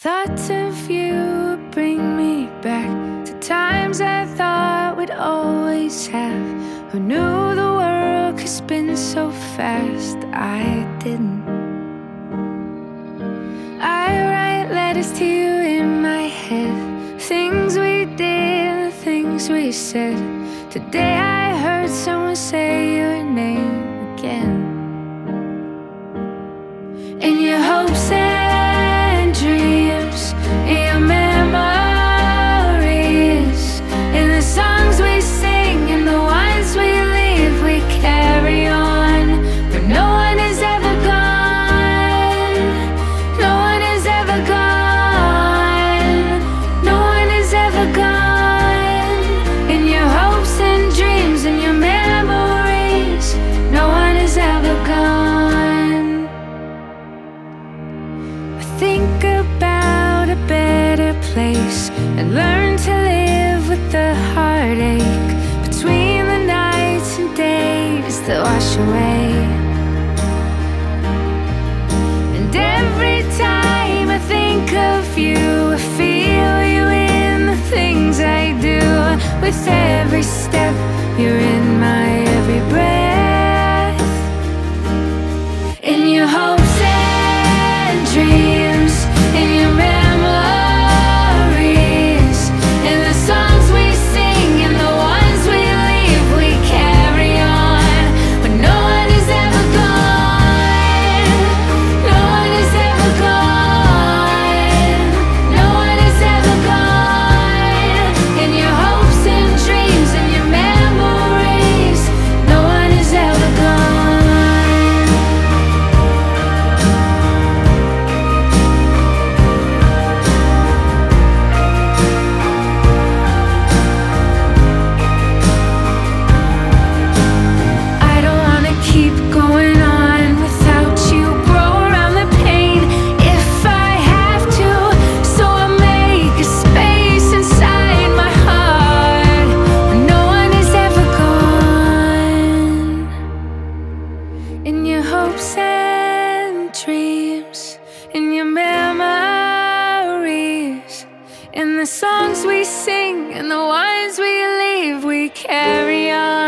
Thoughts of you bring me back to times I thought we'd always have. Who knew the world could spin so fast? I didn't. I write letters to you in my head, things we did, things we said. Today I heard someone say your name again. In your hopes and dreams, in your memories, in the songs we sing, in the ones we leave, we carry on. But no one is ever gone. No one is ever gone. No one is ever gone. In your hopes and dreams, in your memories, no one is ever gone. Think about a better place and learn to live with the heartache between the nights and days that wash away. And every time I think of you, I feel you in the things I do. With every step, you're in my every breath. In your hopes and dreams, in your memories, in the songs we sing, in the ones we leave, we carry on. But no one is ever gone. No one is ever gone. No one is ever gone. In your hopes and dreams, in your memories, no one is ever gone. I don't wanna keep going on without you. Grow around the pain if I have to. So I'll make a space inside my heart where no one is ever gone. In your hopes and dreams, in your memories, in the songs we sing, in the ones we leave, we carry on.